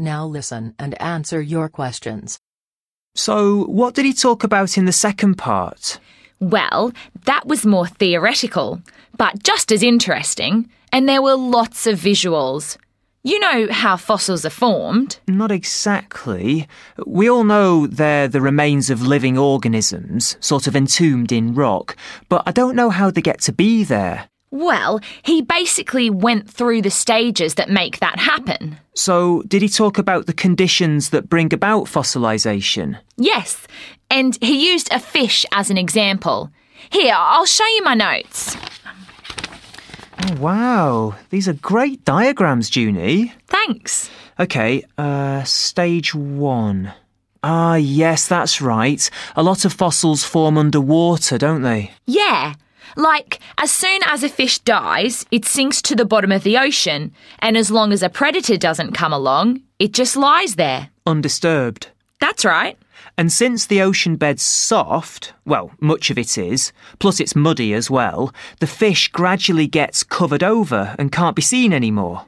Now listen and answer your questions. So, what did he talk about in the second part? Well, that was more theoretical, but just as interesting, and there were lots of visuals. You know how fossils are formed? Not exactly. We all know they're the remains of living organisms, sort of entombed in rock, but I don't know how they get to be there. Well, he basically went through the stages that make that happen. So, did he talk about the conditions that bring about fossilisation? Yes, and he used a fish as an example. Here, I'll show you my notes. Oh, wow. These are great diagrams, Junie. Thanks. OK, stage 1. Ah, yes, that's right. A lot of fossils form underwater, don't they? Yeah. Like, as soon as a fish dies, it sinks to the bottom of the ocean, and as long as a predator doesn't come along, it just lies there. Undisturbed. That's right. And since the ocean bed's soft, well, much of it is, plus it's muddy as well, the fish gradually gets covered over and can't be seen anymore.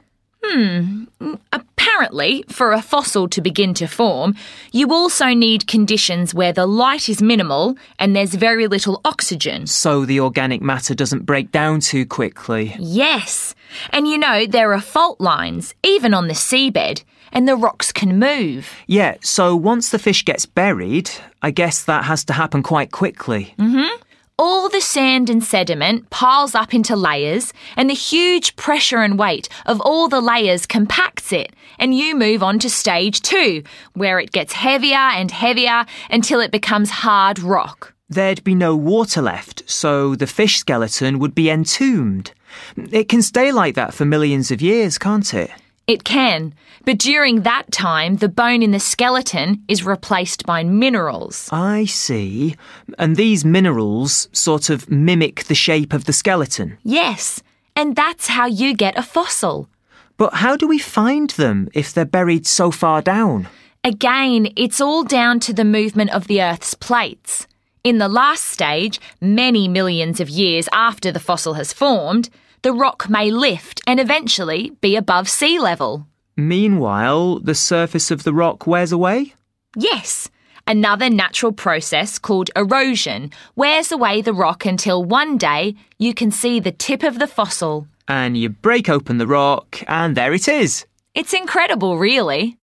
Apparently, for a fossil to begin to form, you also need conditions where the light is minimal and there's very little oxygen. So the organic matter doesn't break down too quickly. Yes. And you know, there are fault lines, even on the seabed, and the rocks can move. Yeah, so once the fish gets buried, I guess that has to happen quite quickly. All the sand and sediment piles up into layers, and the huge pressure and weight of all the layers compacts it, and you move on to stage 2, where it gets heavier and heavier until it becomes hard rock. There'd be no water left, so the fish skeleton would be entombed. It can stay like that for millions of years, can't it? It can, but during that time, the bone in the skeleton is replaced by minerals. I see. And these minerals sort of mimic the shape of the skeleton. Yes, and that's how you get a fossil. But how do we find them if they're buried so far down? Again, it's all down to the movement of the Earth's plates. In the last stage, many millions of years after the fossil has formed, the rock may lift and eventually be above sea level. Meanwhile, the surface of the rock wears away? Yes. Another natural process called erosion wears away the rock until one day you can see the tip of the fossil. And you break open the rock, and there it is. It's incredible, really.